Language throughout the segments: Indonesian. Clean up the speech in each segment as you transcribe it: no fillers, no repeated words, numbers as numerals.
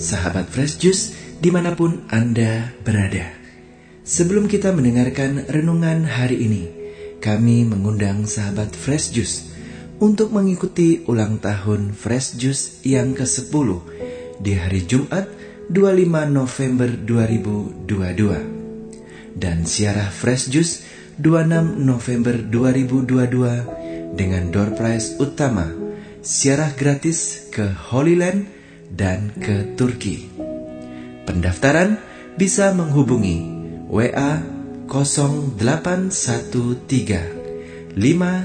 sahabat Fresh Juice dimanapun Anda berada. Sebelum kita mendengarkan renungan hari ini, kami mengundang sahabat Fresh Juice untuk mengikuti ulang tahun Fresh Juice yang ke-10 di hari Jumat 25 November 2022 dan siarah Fresh Juice 26 November 2022 dengan door prize utama siarah gratis ke Holy Land dan ke Turki. Pendaftaran bisa menghubungi WA 0813 5390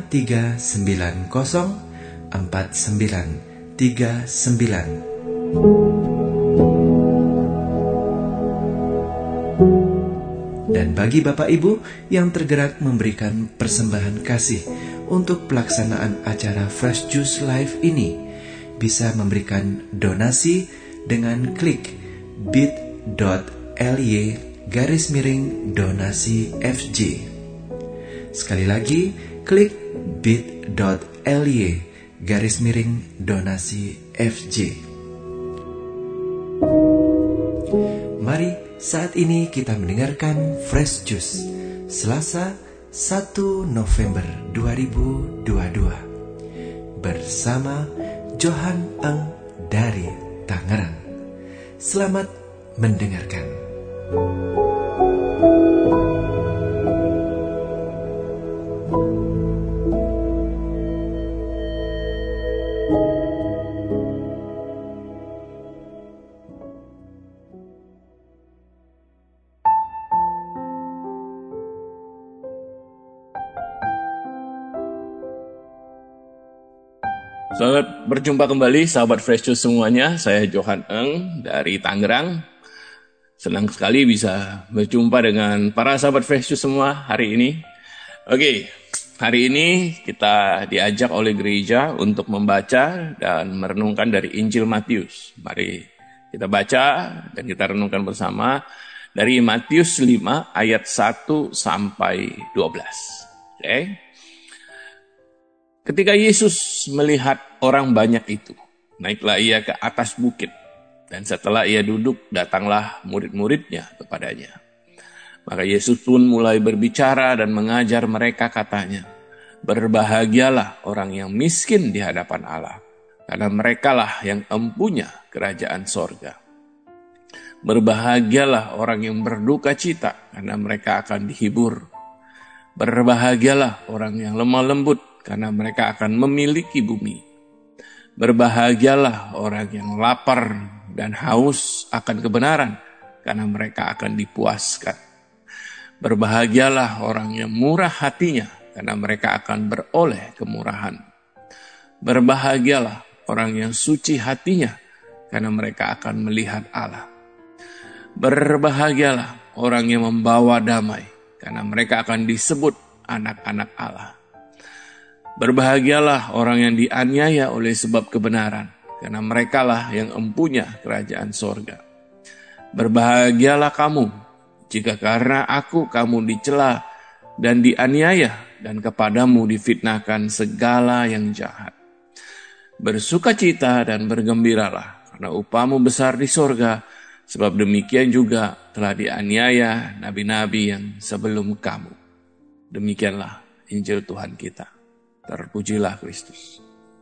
4939. Dan bagi Bapak Ibu yang tergerak memberikan persembahan kasih untuk pelaksanaan acara Fresh Juice Live ini, bisa memberikan donasi dengan klik bit.ly/donasi FJ. Sekali lagi, klik bit.ly/donasi FJ. Mari saat ini kita mendengarkan Fresh Juice Selasa 1 November 2022 bersama Johan Eng dari Tangerang. Selamat mendengarkan. Selamat berjumpa kembali sahabat Fresh Juice semuanya. Saya Johan Eng dari Tangerang. Senang sekali bisa berjumpa dengan para sahabat Fresh Juice semua hari ini. Oke, hari ini kita diajak oleh gereja untuk membaca dan merenungkan dari Injil Matius. Mari kita baca dan kita renungkan bersama dari Matius 5 ayat 1 sampai 12. Oke. Ketika Yesus melihat orang banyak itu, naiklah ia ke atas bukit, dan setelah ia duduk, datanglah murid-muridnya kepadanya. Maka Yesus pun mulai berbicara dan mengajar mereka, katanya, "Berbahagialah orang yang miskin di hadapan Allah, karena merekalah yang empunya kerajaan sorga. Berbahagialah orang yang berduka cita, karena mereka akan dihibur. Berbahagialah orang yang lemah lembut, karena mereka akan memiliki bumi. Berbahagialah orang yang lapar dan haus akan kebenaran, karena mereka akan dipuaskan. Berbahagialah orang yang murah hatinya, karena mereka akan beroleh kemurahan. Berbahagialah orang yang suci hatinya, karena mereka akan melihat Allah. Berbahagialah orang yang membawa damai, karena mereka akan disebut anak-anak Allah. Berbahagialah orang yang dianiaya oleh sebab kebenaran, karena merekalah yang empunya kerajaan sorga. Berbahagialah kamu, jika karena aku kamu dicela dan dianiaya, dan kepadamu difitnahkan segala yang jahat. Bersukacita dan bergembiralah, karena upahmu besar di sorga, sebab demikian juga telah dianiaya nabi-nabi yang sebelum kamu." Demikianlah Injil Tuhan kita. Terpujilah Kristus.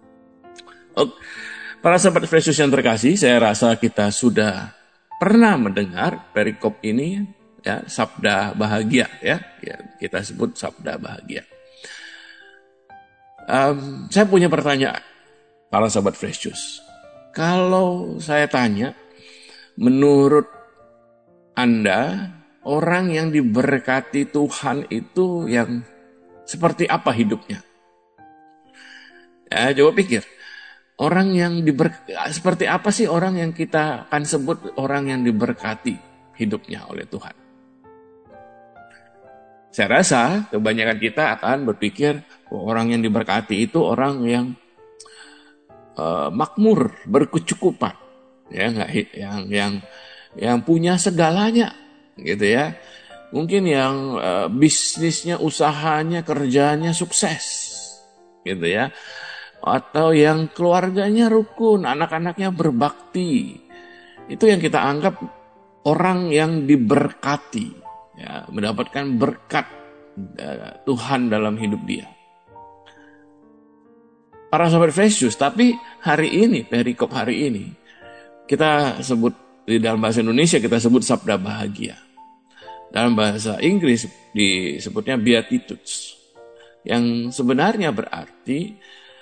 Para sahabat Fresh Juice yang terkasih, saya rasa kita sudah pernah mendengar perikop ini, ya, sabda bahagia, ya kita sebut sabda bahagia. Saya punya pertanyaan, para sahabat Fresh Juice. Kalau saya tanya, menurut Anda, orang yang diberkati Tuhan itu yang seperti apa hidupnya? Ya, coba pikir. Seperti apa sih orang yang kita akan sebut orang yang diberkati hidupnya oleh Tuhan? Saya rasa kebanyakan kita akan berpikir orang yang diberkati itu orang yang makmur, berkecukupan, ya, yang punya segalanya, gitu ya. Mungkin yang bisnisnya, usahanya, kerjanya sukses, gitu ya. Atau yang keluarganya rukun, anak-anaknya berbakti, itu yang kita anggap orang yang diberkati, ya, mendapatkan berkat Tuhan dalam hidup dia. Para sahabat Fresh Juice, tapi hari ini, perikop hari ini, kita sebut, di dalam bahasa Indonesia kita sebut sabda bahagia. Dalam bahasa Inggris disebutnya Beatitudes, yang sebenarnya berarti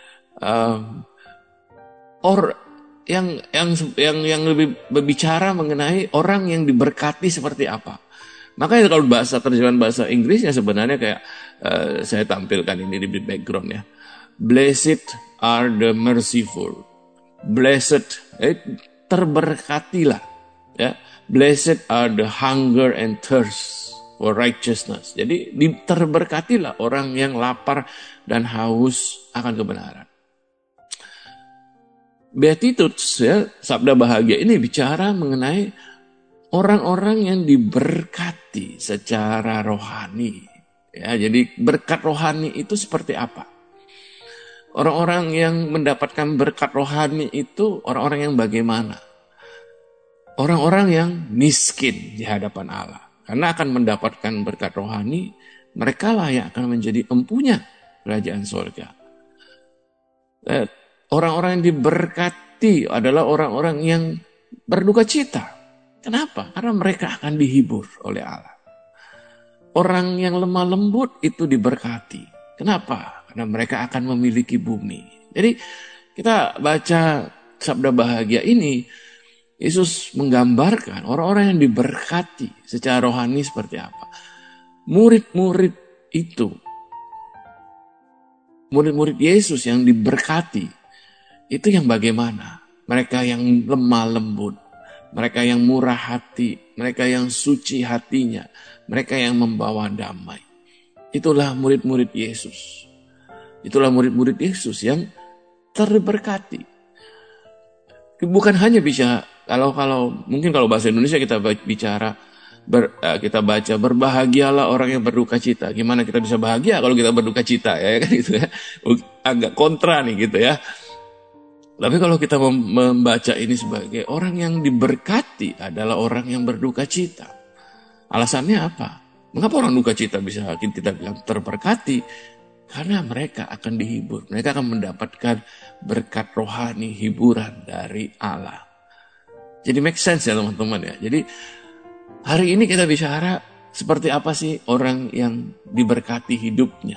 yang lebih berbicara mengenai orang yang diberkati seperti apa. Makanya kalau terjemahan bahasa Inggrisnya sebenarnya kayak saya tampilkan ini di background ya. Blessed are the merciful. Blessed, terberkatilah, ya. Blessed are the hunger and thirst for righteousness. Jadi terberkatilah orang yang lapar dan haus akan kebenaran. Beatitudes, ya, sabda bahagia ini bicara mengenai orang-orang yang diberkati secara rohani. Ya, jadi berkat rohani itu seperti apa? Orang-orang yang mendapatkan berkat rohani itu orang-orang yang bagaimana? Orang-orang yang miskin di hadapan Allah. Karena akan mendapatkan berkat rohani, merekalah yang akan menjadi empunya kerajaan sorga. Orang-orang yang diberkati adalah orang-orang yang berduka cita. Kenapa? Karena mereka akan dihibur oleh Allah. Orang yang lemah lembut itu diberkati. Kenapa? Karena mereka akan memiliki bumi. Jadi kita baca sabda bahagia ini, Yesus menggambarkan orang-orang yang diberkati secara rohani seperti apa. Murid-murid itu, murid-murid Yesus yang diberkati, itu yang bagaimana? Mereka yang lemah lembut, mereka yang murah hati, mereka yang suci hatinya, mereka yang membawa damai. Itulah murid-murid Yesus. Itulah murid-murid Yesus yang terberkati. Bukan hanya bisa, kalau mungkin kalau bahasa Indonesia kita bicara, kita baca berbahagialah orang yang berduka cita. Gimana kita bisa bahagia kalau kita berduka cita, ya kan gitu ya. Agak kontra nih gitu ya. Tapi kalau kita membaca ini sebagai orang yang diberkati adalah orang yang berduka cita. Alasannya apa? Mengapa orang duka cita bisa kita bilang terberkati? Karena mereka akan dihibur. Mereka akan mendapatkan berkat rohani, hiburan dari Allah. Jadi make sense ya teman-teman ya. Jadi hari ini kita bicara seperti apa sih orang yang diberkati hidupnya.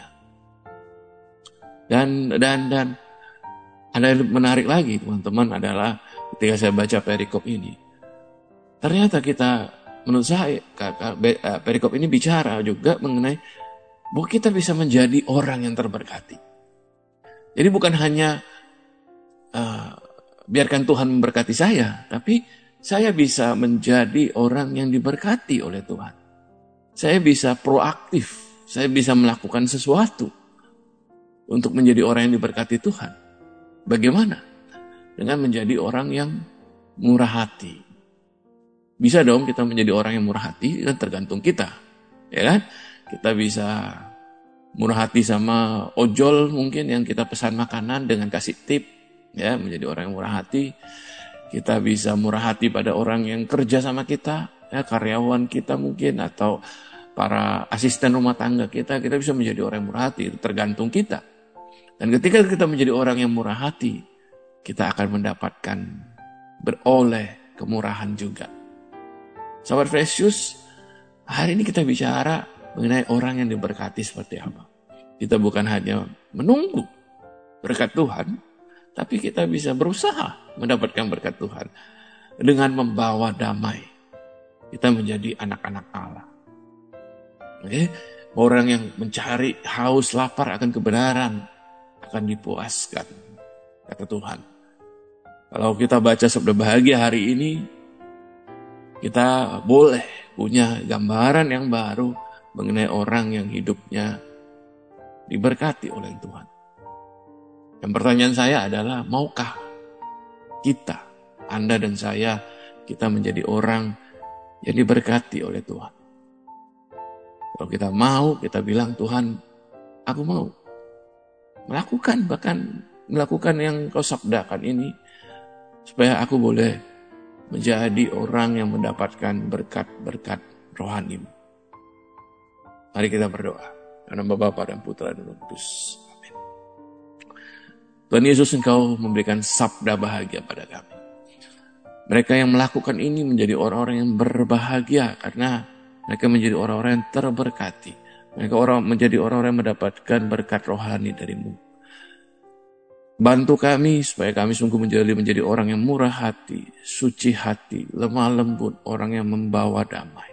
Dan ada yang menarik lagi teman-teman adalah ketika saya baca perikop ini. Ternyata menurut saya perikop ini bicara juga mengenai bahwa kita bisa menjadi orang yang terberkati. Jadi bukan hanya biarkan Tuhan memberkati saya, tapi saya bisa menjadi orang yang diberkati oleh Tuhan. Saya bisa proaktif, saya bisa melakukan sesuatu untuk menjadi orang yang diberkati Tuhan. Bagaimana? Dengan menjadi orang yang murah hati. Bisa dong kita menjadi orang yang murah hati, kan tergantung kita, ya kan? Kita bisa murah hati sama ojol mungkin yang kita pesan makanan dengan kasih tip, ya, menjadi orang yang murah hati. Kita bisa murah hati pada orang yang kerja sama kita, ya, karyawan kita mungkin, atau para asisten rumah tangga kita bisa menjadi orang yang murah hati. Itu tergantung kita. Dan ketika kita menjadi orang yang murah hati, kita akan mendapatkan beroleh kemurahan juga. Sahabat Fresh Juice, hari ini kita bicara mengenai orang yang diberkati seperti apa. Kita bukan hanya menunggu berkat Tuhan, tapi kita bisa berusaha mendapatkan berkat Tuhan dengan membawa damai. Kita menjadi anak-anak Allah. Oke? Orang yang mencari haus lapar akan kebenaran akan dipuaskan, kata Tuhan. Kalau kita baca sabda bahagia hari ini, kita boleh punya gambaran yang baru mengenai orang yang hidupnya diberkati oleh Tuhan. Dan pertanyaan saya adalah, maukah kita, Anda dan saya, kita menjadi orang yang diberkati oleh Tuhan? Kalau kita mau, kita bilang, Tuhan, aku mau melakukan yang kau sabdakan ini, supaya aku boleh menjadi orang yang mendapatkan berkat-berkat rohani-Mu. Mari kita berdoa. Dalam nama Bapa dan Putra dan Roh Kudus. Amin. Tuhan Yesus, Engkau memberikan sabda bahagia pada kami. Mereka yang melakukan ini menjadi orang-orang yang berbahagia karena mereka menjadi orang-orang yang terberkati. Mereka menjadi orang-orang yang mendapatkan berkat rohani dari-Mu. Bantu kami supaya kami sungguh menjadi orang yang murah hati, suci hati, lemah lembut, orang yang membawa damai.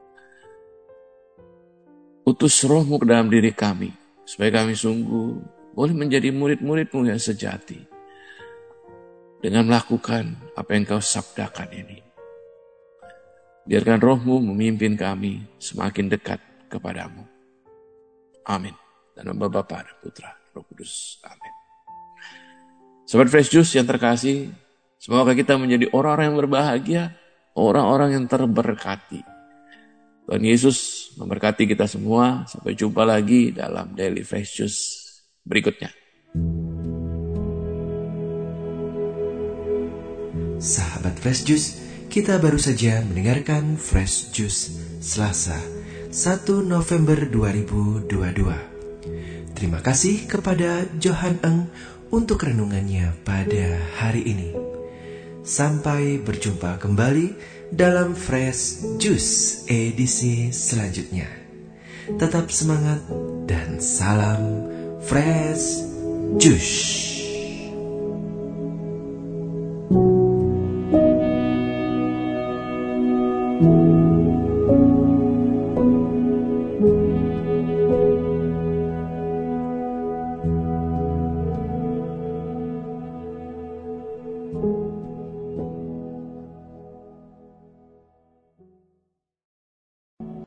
Utus Roh-Mu ke dalam diri kami, supaya kami sungguh boleh menjadi murid-murid-Mu yang sejati. Dengan melakukan apa yang Kau sabdakan ini. Biarkan Roh-Mu memimpin kami semakin dekat kepadamu. Amin. Dalam nama Bapa dan Putra, Roh Kudus. Amin. Sobat Fresh Juice yang terkasih, semoga kita menjadi orang-orang yang berbahagia, orang-orang yang terberkati. Tuhan Yesus memberkati kita semua. Sampai jumpa lagi dalam Daily Fresh Juice berikutnya. Sahabat Fresh Juice, kita baru saja mendengarkan Fresh Juice Selasa 1 November 2022. Terima kasih kepada Johan Eng untuk renungannya pada hari ini. Sampai berjumpa kembali dalam Fresh Juice edisi selanjutnya. Tetap semangat dan salam Fresh Juice. Thank you.